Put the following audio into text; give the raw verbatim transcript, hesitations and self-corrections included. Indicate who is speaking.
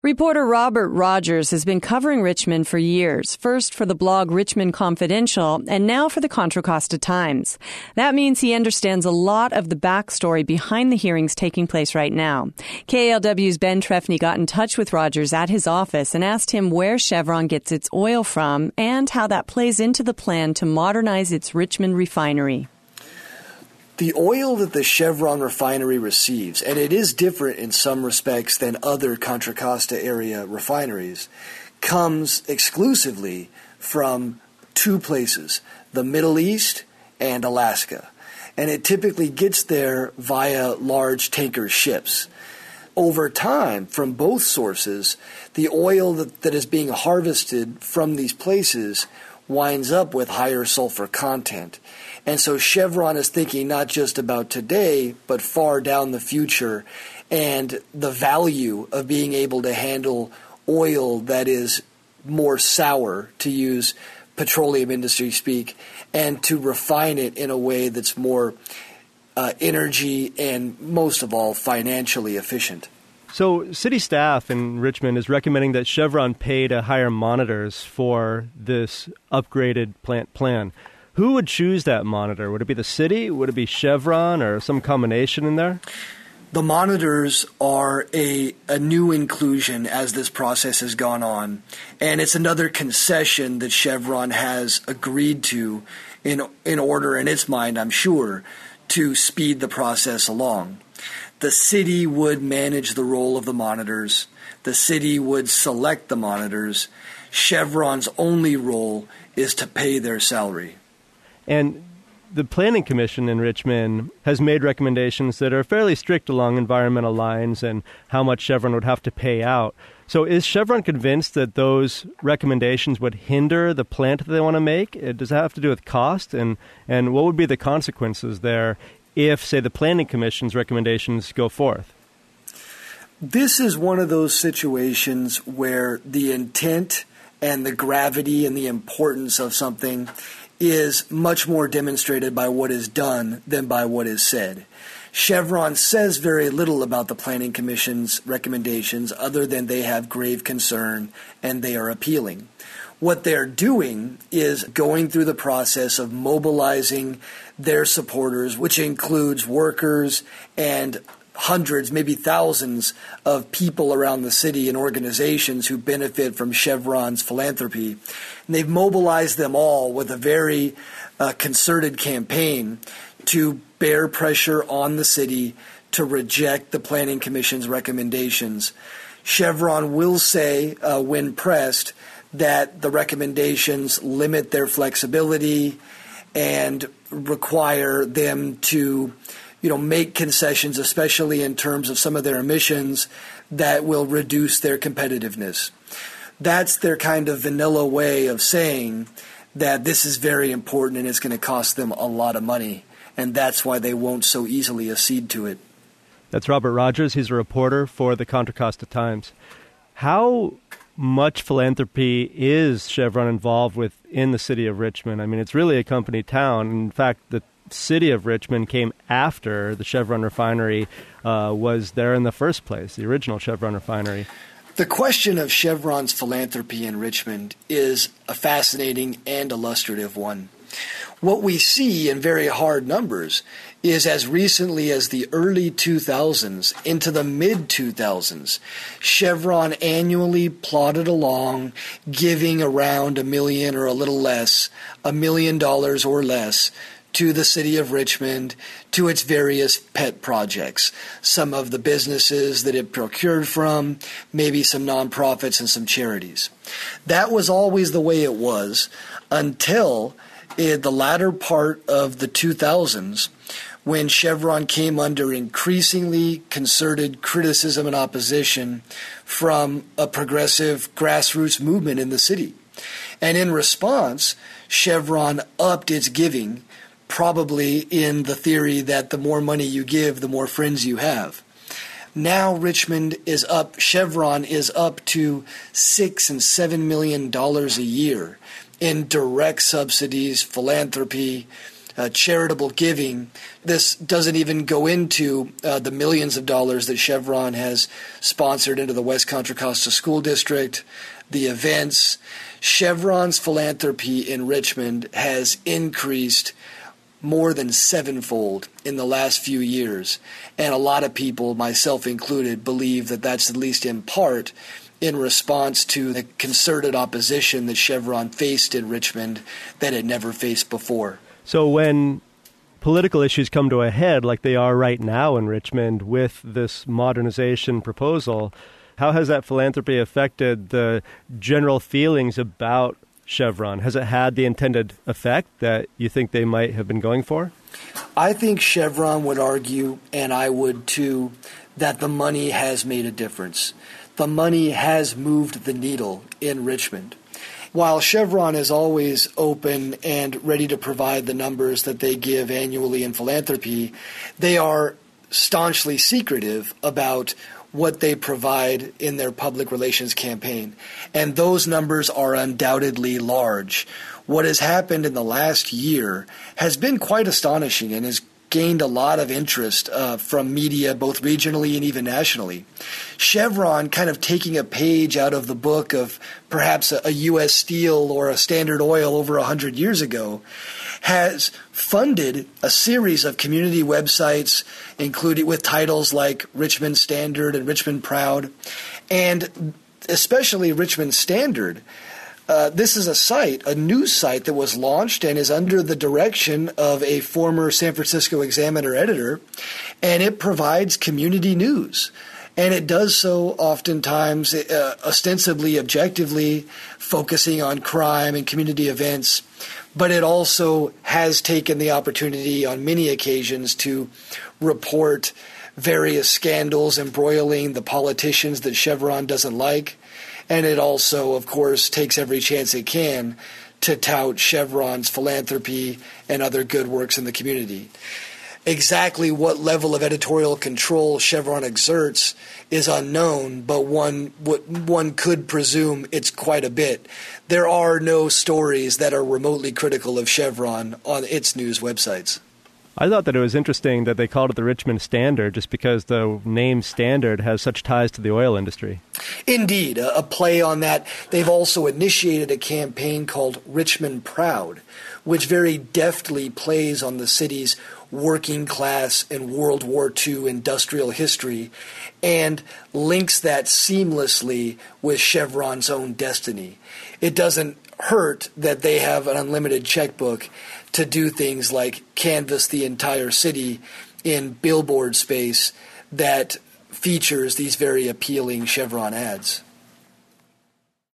Speaker 1: Reporter Robert Rogers has been covering Richmond for years, first for the blog Richmond Confidential, and now for the Contra Costa Times. That means he understands a lot of the backstory behind the hearings taking place right now. K A L W's Ben Trefny got in touch with Rogers at his office and asked him where Chevron gets its oil from and how that plays into the plan to modernize its Richmond refinery.
Speaker 2: The oil that the Chevron refinery receives, and it is different in some respects than other Contra Costa area refineries, comes exclusively from two places, the Middle East and Alaska. And it typically gets there via large tanker ships. Over time, from both sources, the oil that, that is being harvested from these places winds up with higher sulfur content. And so Chevron is thinking not just about today, but far down the future, and the value of being able to handle oil that is more sour, to use petroleum industry speak, and to refine it in a way that's more uh, energy and, most of all, financially efficient.
Speaker 3: So city staff in Richmond is recommending that Chevron pay to hire monitors for this upgraded plant plan. Who would choose that monitor? Would it be the city? Would it be Chevron or some combination in there?
Speaker 2: The monitors are a, a new inclusion as this process has gone on, and it's another concession that Chevron has agreed to in, in order, in its mind, I'm sure, to speed the process along. The city would manage the role of the monitors. The city would select the monitors. Chevron's only role is to pay their salary.
Speaker 3: And the Planning Commission in Richmond has made recommendations that are fairly strict along environmental lines and how much Chevron would have to pay out. So is Chevron convinced that those recommendations would hinder the plant that they want to make? Does that have to do with cost? And, and what would be the consequences there if, say, the Planning Commission's recommendations go forth?
Speaker 2: This is one of those situations where the intent and the gravity and the importance of something is much more demonstrated by what is done than by what is said. Chevron says very little about the Planning Commission's recommendations other than they have grave concern and they are appealing. What they're doing is going through the process of mobilizing their supporters, which includes workers and hundreds, maybe thousands of people around the city and organizations who benefit from Chevron's philanthropy. And they've mobilized them all with a very uh, concerted campaign to bear pressure on the city to reject the Planning Commission's recommendations. Chevron will say, uh, when pressed, that the recommendations limit their flexibility and require them to you know, make concessions, especially in terms of some of their emissions, that will reduce their competitiveness. That's their kind of vanilla way of saying that this is very important and it's going to cost them a lot of money, and that's why they won't so easily accede to it.
Speaker 3: That's Robert Rogers. He's a reporter for the Contra Costa Times. How much philanthropy is Chevron involved with in the city of Richmond? I mean, it's really a company town. In fact, the city of Richmond came after the Chevron refinery uh, was there in the first place, the original Chevron refinery.
Speaker 2: The question of Chevron's philanthropy in Richmond is a fascinating and illustrative one. What we see in very hard numbers is as recently as the early two thousands into the mid two thousands, Chevron annually plodded along, giving around a million or a little less, a million dollars or less, to the city of Richmond, to its various pet projects, some of the businesses that it procured from, maybe some nonprofits and some charities. That was always the way it was until in the latter part of the two thousands, when Chevron came under increasingly concerted criticism and opposition from a progressive grassroots movement in the city. And in response, Chevron upped its giving, probably in the theory that the more money you give, the more friends you have. Now Richmond is up, Chevron is up to six and seven million dollars a year in direct subsidies, philanthropy, uh, charitable giving. This doesn't even go into uh, the millions of dollars that Chevron has sponsored into the West Contra Costa School District, the events. Chevron's philanthropy in Richmond has increased more than sevenfold in the last few years. And a lot of people, myself included, believe that that's at least in part in response to the concerted opposition that Chevron faced in Richmond that it never faced before.
Speaker 3: So when political issues come to a head like they are right now in Richmond with this modernization proposal, how has that philanthropy affected the general feelings about Chevron? Has it had the intended effect that you think they might have been going for?
Speaker 2: I think Chevron would argue, and I would too, that the money has made a difference. The money has moved the needle in Richmond. While Chevron is always open and ready to provide the numbers that they give annually in philanthropy, they are staunchly secretive about what they provide in their public relations campaign. And those numbers are undoubtedly large. What has happened in the last year has been quite astonishing and has gained a lot of interest uh, from media, both regionally and even nationally. Chevron, kind of taking a page out of the book of perhaps a, a U S Steel or a Standard Oil over one hundred years ago, has funded a series of community websites, including with titles like Richmond Standard and Richmond Proud, and especially Richmond Standard. Uh, this is a site, a news site that was launched and is under the direction of a former San Francisco Examiner editor, and it provides community news. And it does so oftentimes uh, ostensibly, objectively, focusing on crime and community events. But it also has taken the opportunity on many occasions to report various scandals embroiling the politicians that Chevron doesn't like. And it also, of course, takes every chance it can to tout Chevron's philanthropy and other good works in the community. Exactly what level of editorial control Chevron exerts is unknown, but one what one could presume it's quite a bit. There are no stories that are remotely critical of Chevron on its news websites.
Speaker 3: I thought that it was interesting that they called it the Richmond Standard just because the name Standard has such ties to the oil industry.
Speaker 2: Indeed, a, a play on that. They've also initiated a campaign called Richmond Proud, which very deftly plays on the city's working class and World War Two industrial history and links that seamlessly with Chevron's own destiny. It doesn't hurt that they have an unlimited checkbook to do things like canvass the entire city in billboard space that features these very appealing Chevron ads.